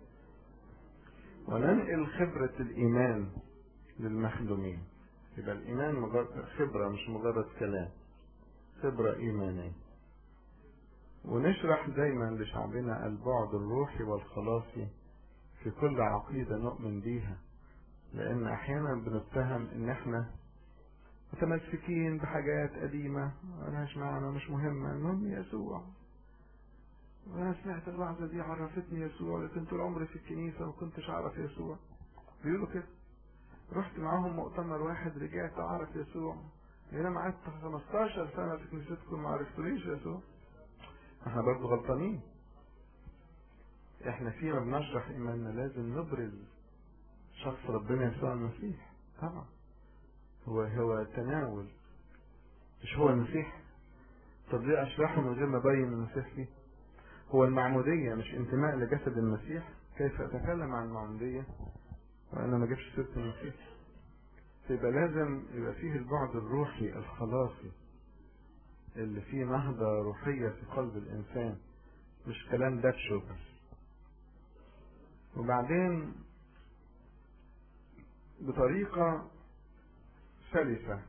وننقل خبرة الإيمان للمخدومين. يبقى الإيمان مجرد خبرة مش مجرد كلام، خبرة إيمانية. ونشرح دايما لشعبنا البعد الروحي والخلاصي في كل عقيدة نؤمن بيها، لأن أحيانا بنتهم إن احنا متمسكين بحاجات قديمة ملهاش معنى مش مهمة، المهم يسوع. وانا سمعت الوعظة دي عرفتني يسوع، لكن طول عمري في الكنيسة ما كنتش اعرف يسوع. بيقولوا كده. رحت معاهم مؤتمر واحد رجعت اعرف يسوع، بينما قعدت خمستاشر سنة في كنيستكم ما عرفتوليش يسوع. احنا برضه غلطانين. احنا فيما بنشرح ايماننا لازم نبرز شخص ربنا يسوع المسيح. طبعا هو هو تناول، مش هو المسيح. طب ليه اشرحه من غير ما ابين المسيح فيه؟ هو المعمودية مش انتماء لجسد المسيح؟ كيف اتكلم عن المعمودية وانا ما جبش سيرة المسيح؟ يبقى لازم يبقى فيه البعد الروحي الخلاصي اللي فيه نهضة روحية في قلب الانسان، مش كلام دبش وبس. وبعدين بطريقة سلسة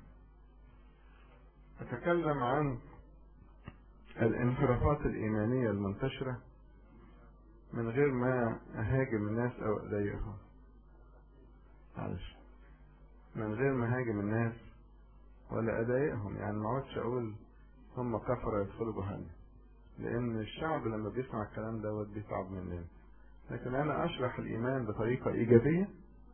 أتكلم عن الانحرافات الإيمانية المنتشرة من غير ما أهاجم الناس أو أضايقهم. معلش، من غير ما أهاجم الناس ولا أضايقهم، يعني ما اقعدش أقول هم كفرة يدخلوا جهنم، لأن الشعب لما بيسمع الكلام دوت بيتعب مننا. لكن أنا أشرح الإيمان بطريقة إيجابية،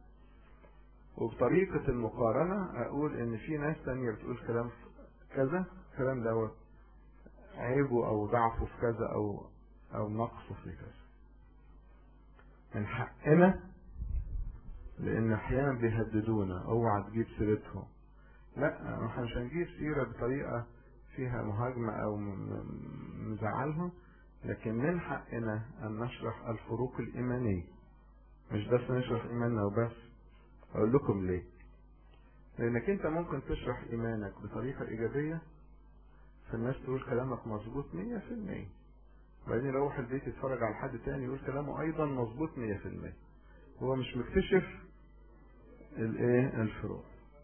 وبطريقة المقارنة أقول إن في ناس تانية بتقول كلام كذا، كلام دوت عيبه أو ضعفه في كذا أو أو نقصه في كذا. من حقنا، لأن أحيانا بيهددونا اوعى تجيب سيرتهم. لا، احنا مش هنجيب سيرة بطريقة فيها مهاجمة أو مزعلهم، لكن من حقنا أن نشرح الفروق الإيمانية، مش بس نشرح إيماننا وبس. أقول لكم ليه؟ لأنك أنت ممكن تشرح إيمانك بطريقة إيجابية فالناس تقول كلامك مظبوط مية في المية، وبعدين يروح البيت يتفرج على حد تاني يقول كلامه أيضا مظبوط مية في المية، هو مش مكتشف الإيه الفروق.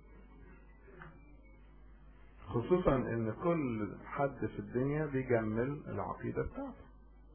خصوصا إن كل حد في الدنيا بيجمل العقيدة بتاعته.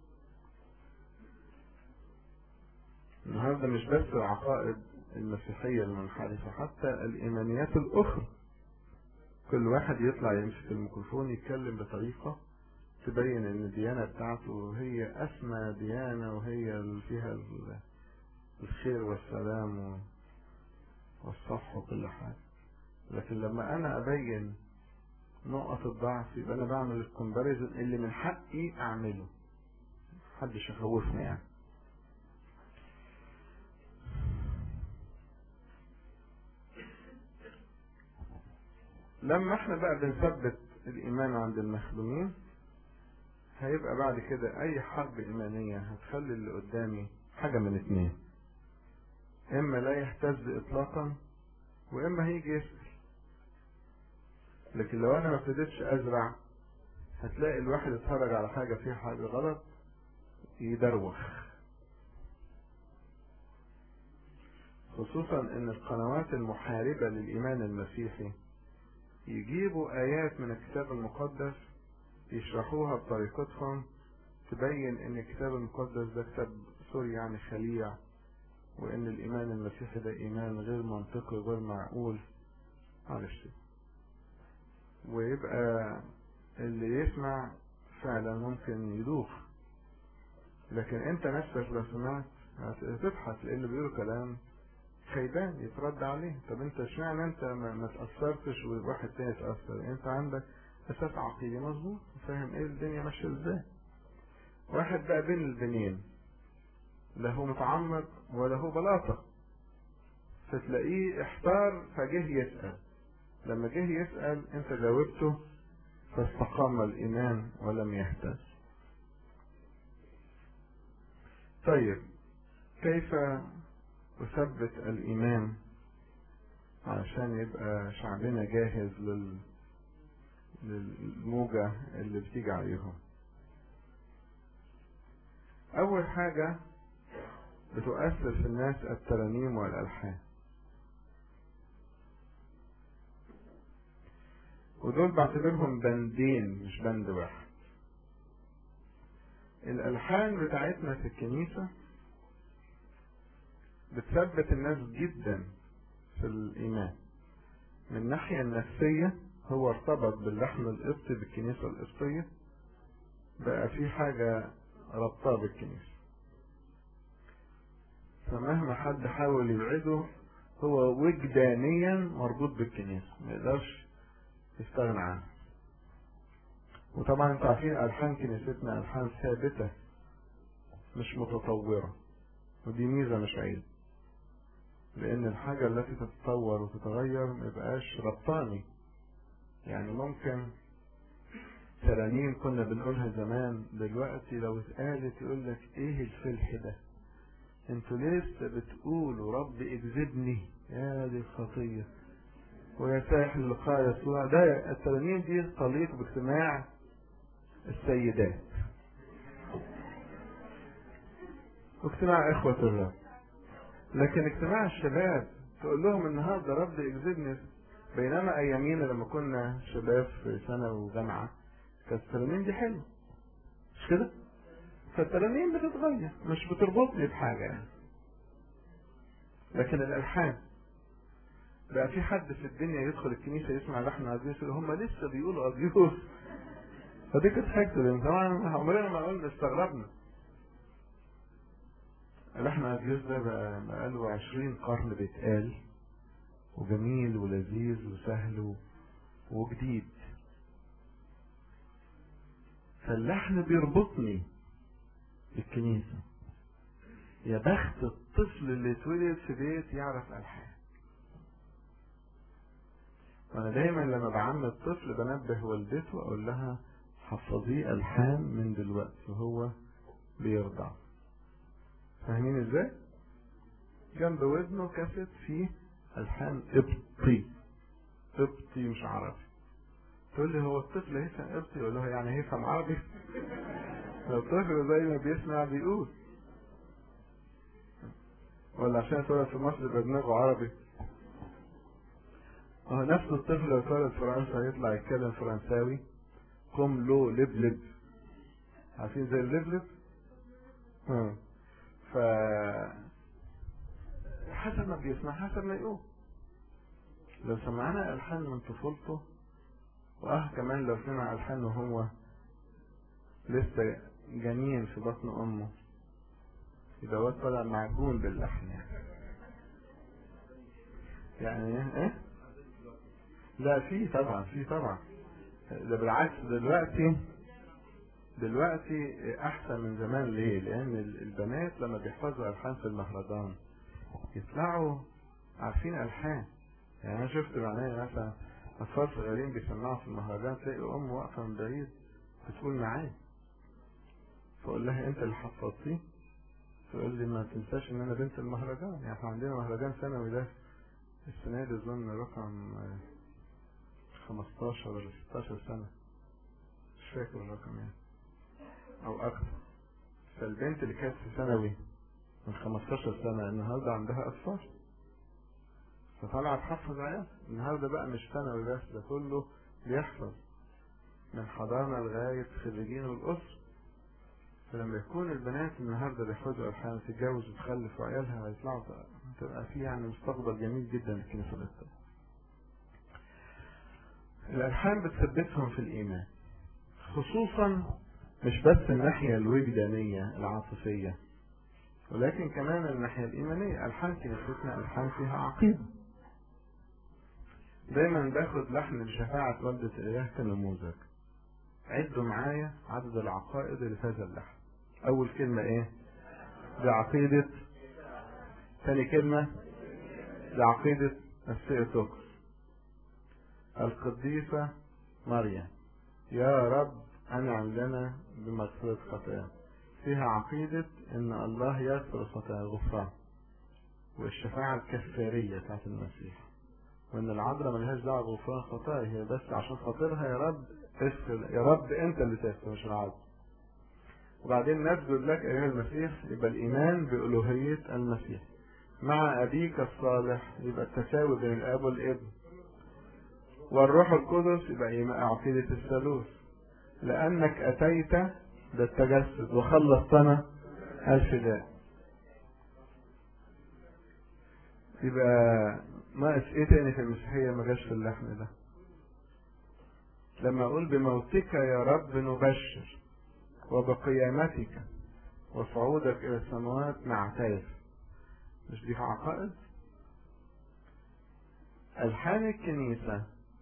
النهارده مش بس العقائد المسيحية المنحرفة، حتى الإيمانيات الأخرى كل واحد يطلع يمسك الميكروفون يتكلم بطريقة تبين ان الديانة بتاعته هي اسمى ديانة وهي اللي فيها الخير والسلام والصفح وكل حاجة. لكن لما انا ابين نقط الضعف يبقى انا بعمل الكومباريزن اللي من حقي اعمله، محدش يخوفني يعني. لما احنا بقى بنثبت الايمان عند المخدومين، هيبقى بعد كده اي حرب ايمانية هتخلي اللي قدامي حاجة من اتنين، اما لا يهتز اطلاقا واما هيجي يسأل. لكن لو انا ما ابتديتش ازرع هتلاقي الواحد اتفرج على حاجة فيها حاجة غلط يدروخ. خصوصا ان القنوات المحاربة للايمان المسيحي يجيبوا ايات من الكتاب المقدس يشرحوها بطريقتهم تبين ان الكتاب المقدس ده كتاب سوري يعني خليع، وان الايمان المسيحي ده ايمان غير منطقي غير معقول. معلش، ويبقى اللي يسمع فعلا ممكن يدوخ. لكن انت نفسك لو سمعت هتبحث لان بيقولوا كلام خيبان يترد عليه. طب انت اشمعنى انت ما تأثرتش وواحد تاني تأثر؟ انت عندك اساس عقيدي مظبوط وفاهم ايه الدنيا ماشيه ازاي. واحد بقى بين البنين، لا هو متعمق ولا هو بلاطه، فتلاقيه احتار فجه يسأل. لما جه يسأل انت جاوبته فاستقام الايمان ولم يهتز. طيب كيف أثبت الإيمان عشان يبقى شعبنا جاهز لل... للموجة اللي بتيجي عليهم؟ أول حاجة بتؤثر في الناس الترانيم والألحان، ودول بعتبرهم بندين مش بند واحد. الألحان بتاعتنا في الكنيسة بتثبت الناس جدا في الإيمان، من الناحية النفسية هو ارتبط باللحن القبطي بالكنيسة القبطية، بقى في حاجة ربطاه بالكنيسة، فمهما حد حاول يبعده هو وجدانيا مربوط بالكنيسة، ما يقدرش يستغنى عنها. وطبعا انتوا عارفين ألحان كنيستنا ألحان ثابتة مش متطورة، ودي ميزة مش عيب، لأن الحاجة التي تتطور وتتغير ما يبقاش ربطاني. يعني ممكن ترانيم كنا بنقولها زمان دلوقتي لو اتقالت يقول لك ايه الفلح ده، انتوا لسه بتقولوا رب اكذبني يا دي الخطية ويا ساحل اللقاء يسوع. ده الترانيم دي تليق باجتماع السيدات واجتماع اخوة الرب، لكن اجتماع الشباب تقول لهم النهارده رب اكذبني. بينما ايامينا لما كنا شباب في سنة وجامعة كانت الترانيم دي حلوة، مش كده؟ فالترانيم بتتغير مش بتربطني بحاجة يعني. لكن الالحان بقى في حد في الدنيا يدخل الكنيسة يسمع لحن عزيز هم لسه بيقولوا أبيوس، فدي كانت حاجة طبعا عمرنا ما قلنا استغربنا. لحن عزيز ده بقى بقاله عشرين قرن بيتقال وجميل ولذيذ وسهل وجديد، فاللحن بيربطني بالكنيسة. يا بخت الطفل اللي اتولد في بيت يعرف ألحان. وانا دايما لما بعمل طفل بنبه والدته اقول لها حفظيه ألحان من دلوقتي وهو بيرضع. فاهمين ازاي؟ جنب ودنه كاسيت فيه ألحان قبطي، قبطي مش عربي. تقول لي هو الطفل هيفهم قبطي؟ يقول لها يعني هيفهم عربي؟ الطفل زي ما بيسمع بيقول، ولا عشان اتولد في مصر يبقى دماغه عربي؟ اه نفس الطفل لو اتولد في فرنسا هيطلع يتكلم فرنساوي. قم له لبلب، عارفين زي اللبلب؟ اه ف حسب ما بيسمع حسب ما يقول. لو سمعنا ألحان من طفولته واه كمان لو سمع ألحان وهو لسه جنين في بطن امه يبقى هو طلع معجون باللحن يعني. يعني ايه؟ لا في طبعا، في طبعا. ده بالعكس دلوقتي دلوقتي احسن من زمان. ليه؟ لان البنات لما بيحفظوا الحان في المهرجان يطلعوا عارفين الحان. يعني انا شفت معناه مثلا اطفال صغيرين بيسمعوا في المهرجان تلاقي ام واقفه من بعيد بتقول معاه، فاقول لها انت اللي حفظتيه؟ تقول لي ما تنساش ان انا بنت المهرجان. يعني احنا عندنا مهرجان سنوي ده السنه دي اظن رقم خمستاشر ولا ستاشر سنه، مش فاكر الرقم يعني او اكتر. فالبنت اللي كانت في ثانوي من خمستاشر سنه النهارده عندها اطفال، فطلع تحفظ عيال. النهارده بقى مش ثانوي بس، ده كله بيحفظ من حضانه لغايه خريجين والاسر. فلما يكون البنات النهارده بيحفظوا الحان وتتجوز وتخلف وعيالها هيطلعوا تبقى في يعني مستقبل جميل جدا للكنيسه القبطيه. الالحان بتثبتهم في الايمان، خصوصا مش بس الناحيه الوجدانيه العاطفيه ولكن كمان الناحيه الايمانيه. الحان كنيستنا الحان فيها عقيده. دايما باخد لحن لشفاعه والده الاله كنموذج. عدوا معايا عدد العقائد اللي في هذا اللحن. اول كلمه ايه؟ دي عقيده. ثاني كلمه دي عقيده الثيوتوكس. القديسه مريم يا رب انعم لنا بمغفرة خطايانا. فيها عقيدة ان الله يغفر الخطايا غفران، والشفاعة الكفارية بتاعت المسيح، وان العذراء ملهاش دعوة بغفران خطايا، هي بس عشان خاطرها يا رب اغفر، يا رب انت اللي تغفر مش العذراء. وبعدين نسجد لك ايها المسيح، يبقى الايمان بالوهية المسيح. مع ابيك الصالح يبقى التساوي بين الاب والابن، والروح القدس يبقى عقيدة الثالوث. لأنك أتيت ده التجسد وخلصتنا الفداء. يبقى ناقص ايه تاني في المسيحية ما جاش في اللحن ده؟ لما اقول بموتك يا رب نبشر وبقيامتك وصعودك الى السماوات نعترف، مش دي عقائد؟ ألحان الكنيسة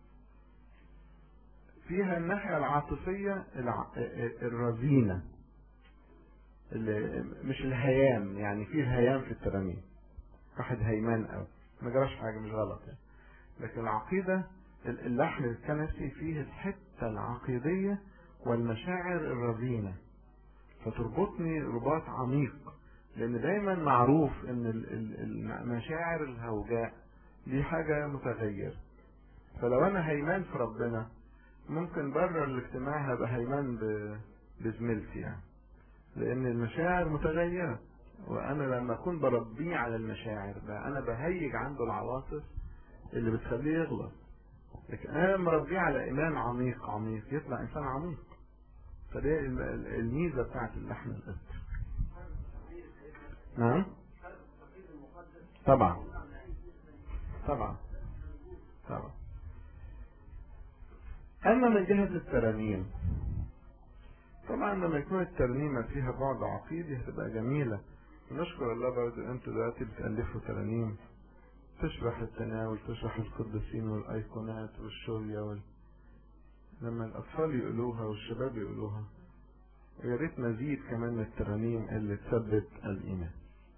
فيها الناحية العاطفية الع... الرزينة، اللي مش الهيام، يعني فيه الهيام في الترانيم، واحد هيمان قوي ما جراش حاجة مش غلط يعني. لكن العقيدة اللحن الكنسي فيه الحتة العقيدية والمشاعر الرزينة، فتربطني رباط عميق، لأن دايما معروف إن المشاعر الهوجاء دي حاجة متغيرة. فلو أنا هيمان في ربنا ممكن بره الاجتماع هبقى هيمان بزميلتي يعني، لأن المشاعر متغيرة، وأنا لما أكون بربيه على المشاعر بقى أنا بهيج عنده العواطف اللي بتخليه يغلط. لكن أنا لما أربيه على إيمان عميق عميق يطلع إنسان عميق. فده الميزة بتاعت اللحن القدس. نعم طبعا طبعا طبعا. أما من جهة الترانيم، طبعا لما يكون الترنيمة فيها بعد عقيدي هتبقى جميلة. نشكر الله برضه انتوا دلوقتي بتألفوا ترانيم تشرح التناول، تشرح القديسين والايقونات والشورية وال... لما الاطفال يقولوها والشباب يقولوها، ويا ريت مزيد كمان من الترانيم اللي تثبت الايمان.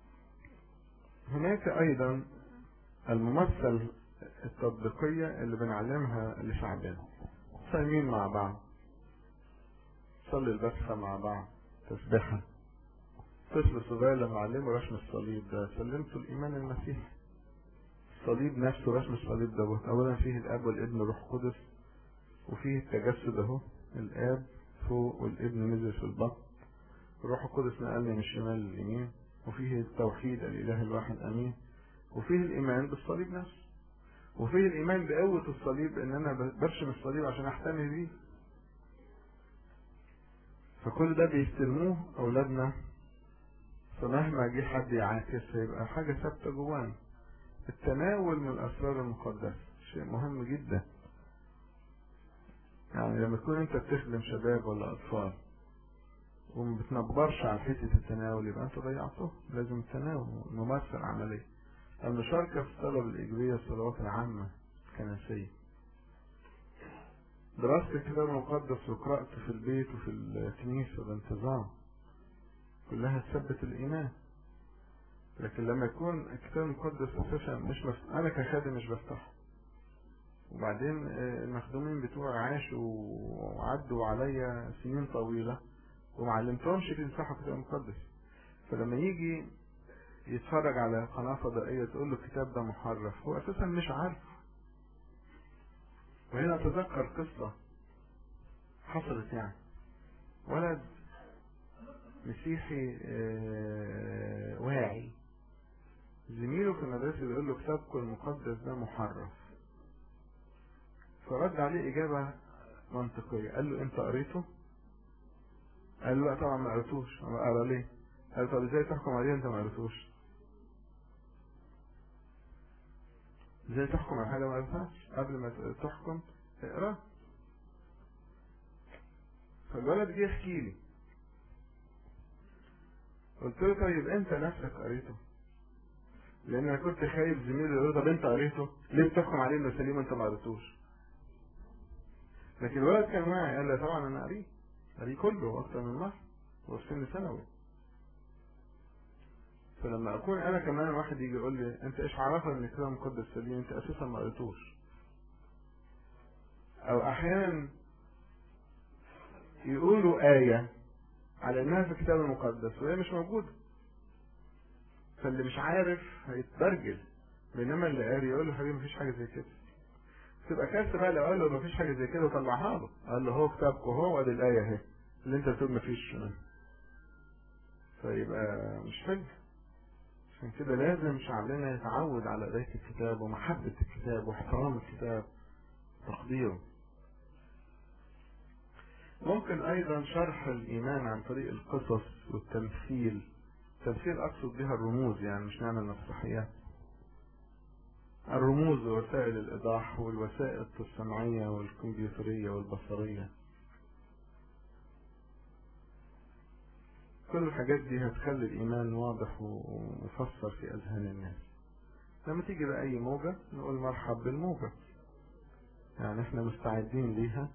هناك ايضا الممثل التطبيقية اللي بنعلمها لشعبنا، صايمين مع بعض، صلي البسخة مع بعض، تسبحها. طفل صغير لما علمه رسم الصليب ده سلمته الإيمان المسيحي. الصليب نفسه، رسم الصليب ده أولا فيه الأب والابن والروح القدس، وفيه التجسد أهو، الآب فوق والابن نزل في البطن، الروح القدس نقلني من الشمال لليمين، وفيه التوحيد الإله الواحد أمين، وفيه الإيمان بالصليب نفسه، وفيه الإيمان بقوة الصليب إن أنا برشم الصليب عشان أحتمي بيه. فكل ده بيستلموه أولادنا، فمهما جه حد يعاكس هيبقى حاجة ثابتة جوانا. التناول من الأسرار المقدسة شيء مهم جدا. يعني لما تكون أنت بتخدم شباب ولا أطفال وما بتنبرش على حتة التناول يبقى أنت ضيعته. لازم التناول ممارسة عملية. المشاركة في الصلاة الإيجابية، الصلوات العامة الكنسية، دراسة الكتاب المقدس وقراءته في البيت وفي الكنيسة بانتظام، كلها تثبت الإيمان. لكن لما يكون الكتاب المقدس أساسا مش مفتوح، أنا كخادم مش بفتحه، وبعدين المخدومين بتوعي عاشوا وعدوا عليا سنين طويلة ومعلمتهمش كيف يمسحوا الكتاب المقدس، فلما يجي يتفرج على قناة فضائية تقول له الكتاب ده محرف، هو أساسا مش عارف. وهنا أتذكر قصة حصلت، يعني ولد مسيحي واعي زميله في المدرسة بيقول له كتابكم المقدس ده محرف، فرد عليه إجابة منطقية، قال له أنت قريته؟ قال له لا طبعا ما قريتوش. قرا ليه؟ قال له طب ازاي تحكم عليه أنت ما قريتوش؟ ازاي تحكم على حاجة ما قريتهاش؟ قبل ما تحكم اقرا. فالولد جه يحكي لي، قلت له طيب أنت نفسك قريته؟ لأن أنا كنت خايف زميلي يقول طب أنت قريته؟ ليه بتحكم عليه إنه سليم وأنت ما قريتوش؟ لكن الولد كان واعي، قال لي طبعا أنا قريه، قريه كله أكتر من مرة، هو في سن ثانوي. فلما أكون أنا كمان واحد يجي يقول لي أنت إيش عرفك إن الكتاب المقدس سليم؟ أنت أساسا ما قريتوش. أو أحيانا يقولوا آية على إنها في الكتاب المقدس وهي مش موجودة، فاللي مش عارف هيتبرجل، بينما اللي قاري يقول له حبيبي مفيش حاجة زي كده. تبقى كارثة بقى لو قال له مفيش حاجة زي كده وطلعها له، قال له هو كتابكم هو وادي الآية اهي اللي أنت بتقول مفيش منها، فيبقى مش حلو. عشان كده لازم شعبنا يتعود على قراية الكتاب ومحبة الكتاب واحترام الكتاب وتقديره. ممكن أيضا شرح الإيمان عن طريق القصص والتمثيل. التمثيل أقصد بها الرموز، يعني مش نعمل مسرحيات. الرموز ووسائل الإيضاح والوسائل التصنيعية والكمبيوترية والبصرية. كل الحاجات دي هتخلي الإيمان واضح ومفسر في أذهان الناس. لما تيجي بأي موجة نقول مرحب بالموجة، يعني احنا مستعدين ليها،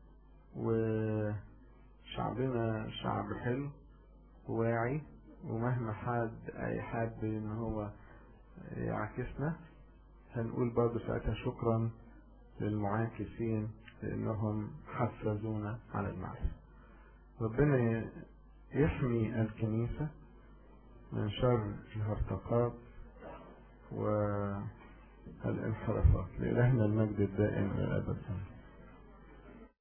وشعبنا شعب حلو واعي، ومهما حد أي حد إن هو يعكسنا هنقول برضه ساعتها شكرا للمعاكسين لأنهم حفزونا على المعرفة. ربنا يحمي الكنيسة من شر الهرطقات والانحرافات. لإلهنا المجد الدائم إلى الأبد.